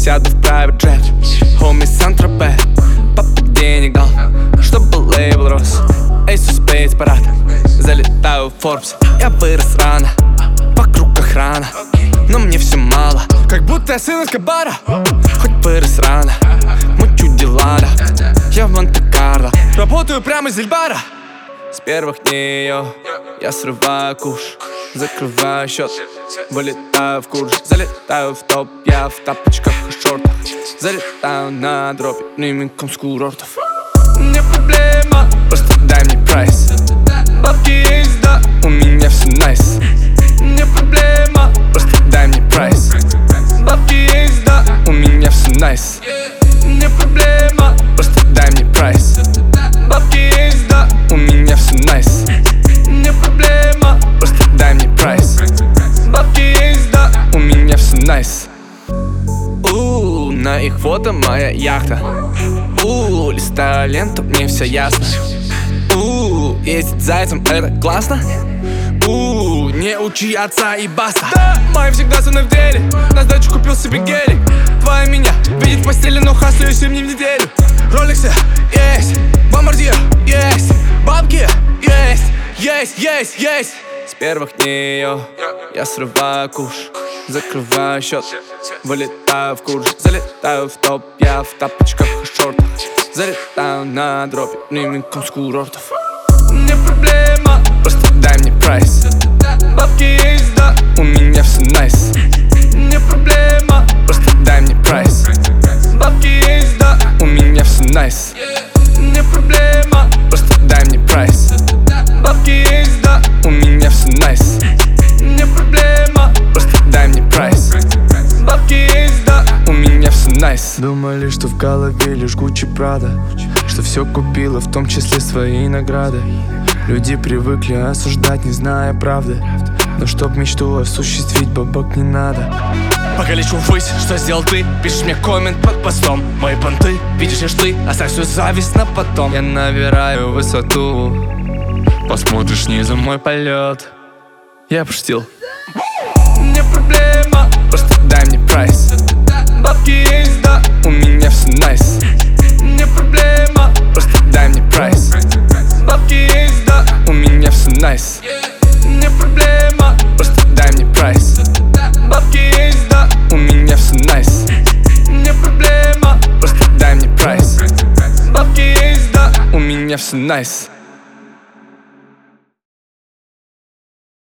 сяду в private jet. Хоми Сан-Тропе, папа денег дал, чтобы лейбл рос. Ace of Spades парад, залетаю в Forbes. Я вырос рано, вокруг охрана, но мне все мало, как будто я сын Эскобара. Хоть вырос рано, мучу дела, да. Я в Монте-Карло, работаю прямо из Эльбара. С первых дней я срываю куш, закрываю счет, вылетаю в курс. Залетаю в топ, я в тапочках и шортах. Залетаю на дропе прямиком с курортов. Не проблема, просто дай мне прайс. Бабки есть, да, у меня все найс. Не проблема, просто дай мне прайс. Бабки есть, да, у меня все найс. Не проблема, просто дай мне прайс. Бабки есть, да, у меня все найс. Не проблема, просто дай мне прайс. Бабки есть, да, у меня все найс. На их фото моя яхта. Листаю ленту, мне все ясно. Ездить зайцем это классно. Не учи отца и баста. Да, мои всегда со мной в деле. На сдачу купил себе гелик. Твоя меня видит в постели, но хаслю 7 дней в неделю. Роликсы есть, бомбардир есть, бабки есть, есть. С первых дней я срываю куш, закрываю счет, вылетаю в курс. Залетаю в топ, я в тапочках и шортах. Залетаю на дропе прямиком с курортов. Не проблема, просто дай мне прайс. Бабки есть, да, у меня все найс. Не проблема, просто дай мне прайс. Бабки есть, да, у меня все найс. Не проблема, просто дай мне прайс. Бабки есть, да, у меня все найс. Не проблема, просто дай мне прайс. Бабки есть, да, у меня все найс. Думали, что в голове лишь Гуччи Прада, что все купила, в том числе свои награды. Люди привыкли осуждать, не зная правды, но чтоб мечту осуществить, бабок не надо. Пока лечу ввысь, что сделал ты? Пишешь мне коммент под постом. Мои понты, видишь лишь ты, оставь свою зависть на потом. Я набираю высоту, посмотришь снизу мой полет. Я пошутил. Не проблема, просто дай мне прайс. Бабки есть, да, у меня все найс. Не проблема, просто дай мне прайс. Бабки есть, да, у меня все найс. Не проблема, просто дай мне прайс. Бабки есть, да, у меня все найс. Не проблема, просто дай мне прайс. Бабки есть, да, у меня все найс.